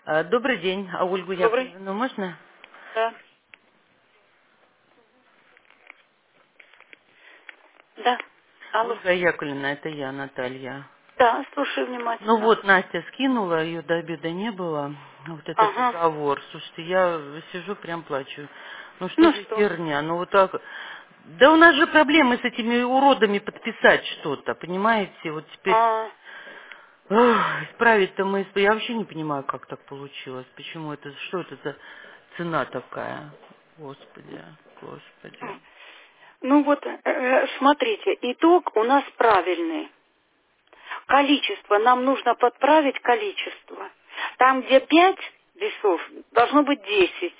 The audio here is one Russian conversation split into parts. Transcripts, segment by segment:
Добрый день. А Ольгу Добрый. Яковлевну можно? Да. Да. Алло. Ольга Яковлевна, это я, Наталья. Да, слушаю Ну внимательно. вот, Настя скинула, ее до обеда не было. Вот этот Ага. договор. Слушайте, я сижу, прям плачу. Ну что Ну за что? херня? Ну вот так. Да у нас же проблемы с этими уродами подписать что-то, понимаете? Вот теперь... А, Исправить-то мы... Я вообще не понимаю, как так получилось. Почему это... Что это за цена такая? Господи, господи. ну вот, смотрите, итог у нас правильный. Количество. Нам нужно подправить количество. Там, где 5 весов, должно быть 10.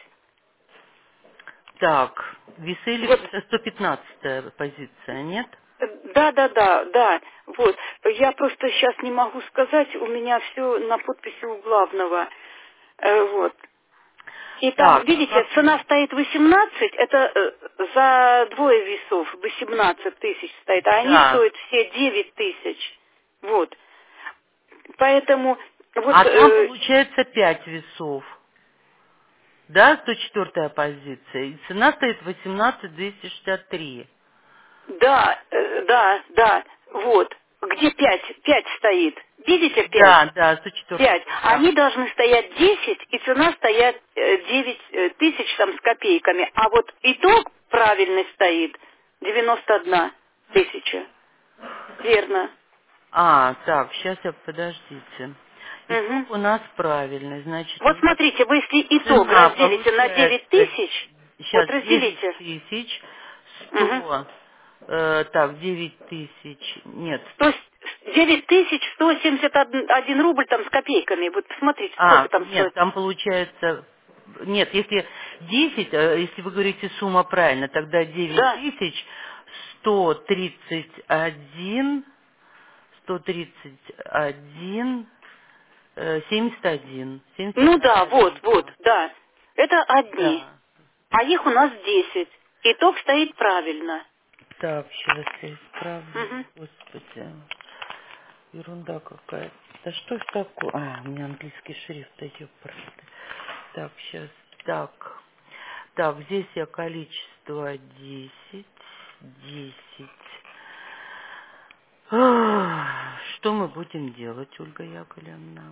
Так, весы Вот, это 115-я позиция, нет? да, да, да, да. Вот. Я просто сейчас не могу сказать, у меня все на подписи у главного. Вот. И там, Так, а видите, как цена мне? стоит 18, это за двое весов 18 тысяч стоит, а они Да. стоят все 9 тысяч. Вот. Поэтому, вот, А там получается 5 весов. Да, 104-я позиция. И цена стоит 18 263. да, да, да, вот. Где 5 стоит. Видите 5? Да, да, 104-я 5. позиция. Да. Они должны стоять 10, и цена стоит 9 тысяч там с копейками. А вот итог правильный стоит 91 тысяча. Верно. Так, сейчас подождите. Мгм. Итог у нас правильный. Значит, у Вот нас смотрите, вы если итог цена разделите на получается 9 тысяч, вот сейчас 9 разделите. тысяч Мгм. 100. Так, 9 тысяч. Нет. 9171 рубль там с копейками. Вот посмотрите, сколько там Нет, стоит. там получается... Нет, если 10, если вы говорите сумма правильно, тогда девять Да. тысяч 131, 131, 71, Ну да, 71 вот, вот, веса. да. Это одни. Да. А их у нас 10. Итог стоит правильно. Так, сейчас я исправлю. Мгм. Господи, ерунда какая-то. Да что ж такое? У меня английский шрифт, да ёпрст. Так, сейчас, так. Так, здесь я количество 10, 10. Что мы будем делать, Ольга Яковлевна?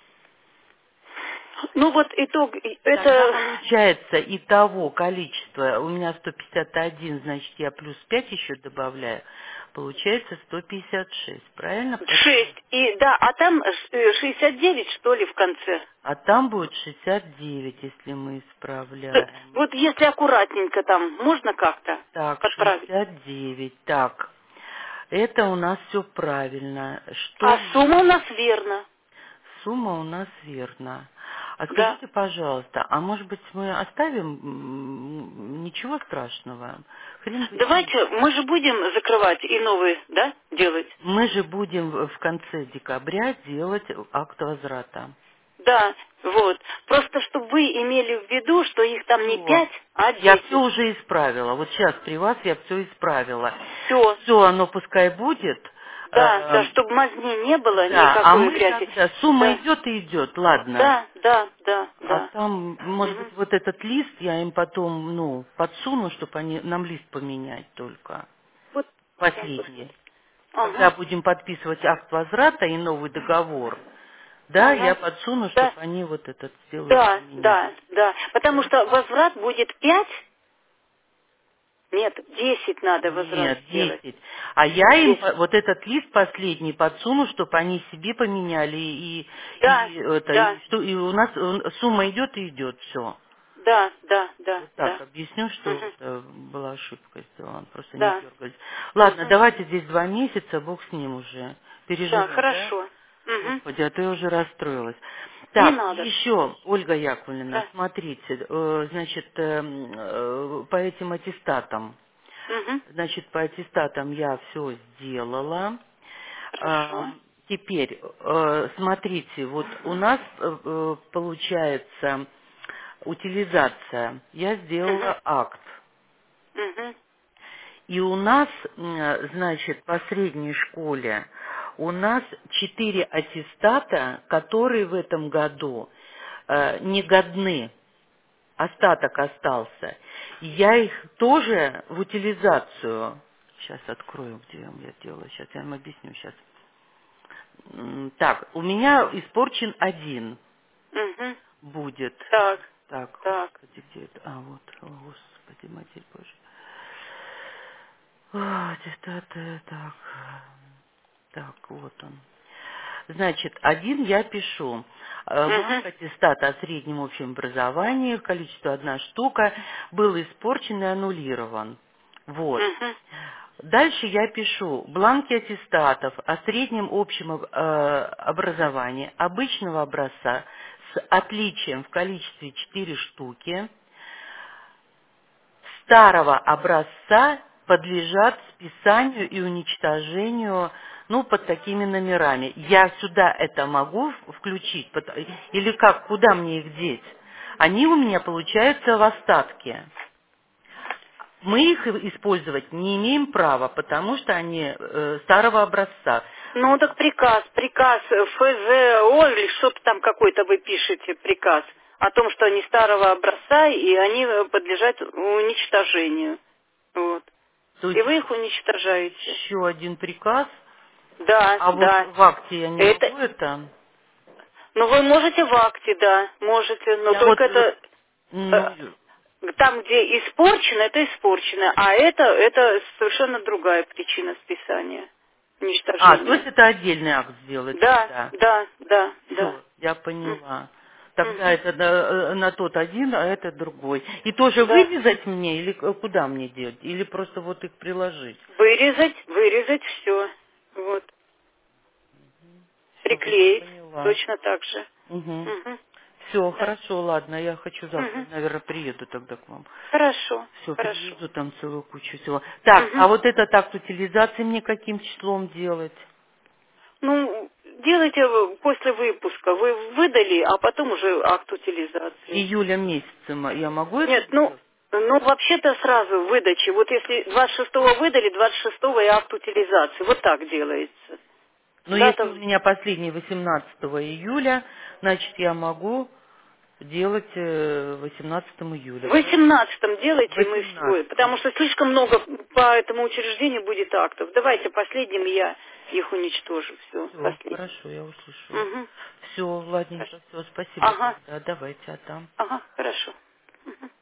Ну вот итог, Тогда это... получается итого количества, у меня 151, значит, я плюс 5 еще добавляю, получается 156, правильно посчитала? 6. И да, а там 69, что ли, в конце. А там будет 69, если мы Да, исправляем. вот если аккуратненько там, можно как-то Так, подправить? 69, так. Это у нас все правильно. Что А мы... сумма у нас верна. Сумма у нас верна. А Да. скажите, пожалуйста, а может быть мы оставим ничего страшного? Хрен бы с ним. Давайте, мы же будем закрывать и новые, да, делать? Мы же будем в конце декабря делать акт возврата. Да, вот. Просто чтобы вы имели в виду, что их там не Все. 5, а Я все 10. уже исправила. Вот сейчас при вас я все исправила. Все. Все, оно пускай будет. Да, Э, да, чтобы мазни не было, Да, а никакой мы грязи. тогда, сумма Да, идет и идет, ладно. да, да, да, А да. там, может быть, Мгм. вот этот лист я им потом, подсуну, чтобы они нам лист поменять только. Вот сейчас Последний. посмотрим. Когда Ага, будем подписывать акт возврата и новый договор, да, я ага. подсуну, Да, чтобы они вот этот сделали, да, поменяли. да, да. Потому Да? что возврат будет 5. Нет, 10 надо возврат Нет, сделать. 10. А я им 10. вот этот лист последний подсуну, чтобы они себе поменяли Да, да, и что и у нас сумма идет и идет, все. да, да, да, Вот так да. объясню, что Мгм. это была ошибка сделана, просто не Да. дергались. Ладно, Мгм. давайте здесь 2 месяца, бог с ним уже. Да, Переживем, да? хорошо. Мгм. Господи, а то я уже расстроилась. Не Так, и надо. еще, Ольга Яковлевна, Да. смотрите, значит, по этим аттестатам. Мгм. Значит, по аттестатам я все сделала. Хорошо. Теперь, смотрите, вот у нас получается утилизация. Я Мгм. сделала акт. Мгм. И у нас, значит, по средней школе, у нас 4 аттестата, которые в этом году негодны, остаток остался. Я их тоже в утилизацию, сейчас открою, где я делала, сейчас я вам объясню сейчас. Так, у меня испорчен один Угу. будет. Так, Так, так. господи, где это? А, вот, о, господи, Матерь Божия. А, это, так, так, вот он. Значит, один я пишу. Угу. Бланк аттестата о среднем общем образовании, количество одна штука, был испорчен и аннулирован. Вот. Угу. Дальше я пишу бланки аттестатов о среднем общем образовании обычного образца с отличием в количестве 4 штуки, старого образца подлежат списанию и уничтожению, ну, под такими номерами. Я сюда это могу включить? Или как, куда мне их деть? Они у меня получаются в остатке. Мы их использовать не имеем права, потому что они старого образца. Ну, так приказ ФЗО или что-то там какой-то вы пишете, приказ о том, что они старого образца, и они подлежат уничтожению. Вот. То И есть вы их уничтожаете. еще один приказ, Да, а вот да. в акте я не Это, могу это. ну, вы можете в акте, да, можете, но Я вот, только это ну, там, где испорчено, это испорчено, а это совершенно другая причина списания, то есть уничтожения. это отдельный акт сделать Да, тогда. да, да, да. Все, я М, поняла. Тогда мгм. это на тот один, а это другой. И тоже Да. вырезать мне или куда мне делать? Или просто вот их приложить? Вырезать все. Вот. Все, я Приклеить поняла. точно так же. Угу. Мгм. Все, Да. хорошо, ладно, я хочу завтра, Мгм. наверное, приеду тогда к вам. Хорошо, Все, хорошо. привезу там целую кучу всего. Так, а Мгм. вот этот акт утилизации мне каким числом делать? Ну, делайте после выпуска. Вы выдали, а потом уже акт утилизации. Июля месяца я могу это Нет, ну, сделать? ну вообще-то сразу выдачи. Вот если 26-го выдали, 26-го и акт утилизации. Вот так делается. Но если Дата у меня последний 18 июля, значит, я могу делать 18 июля, в правильно? 18-м делайте, и мы все. 18. Потому что слишком много по этому учреждению будет актов. Давайте последним я их уничтожу. Все, Все, последним. хорошо, я услышала. Угу. Все, ладненько, все, спасибо Ага, тогда. Давайте, а там. ага, хорошо. Мгм.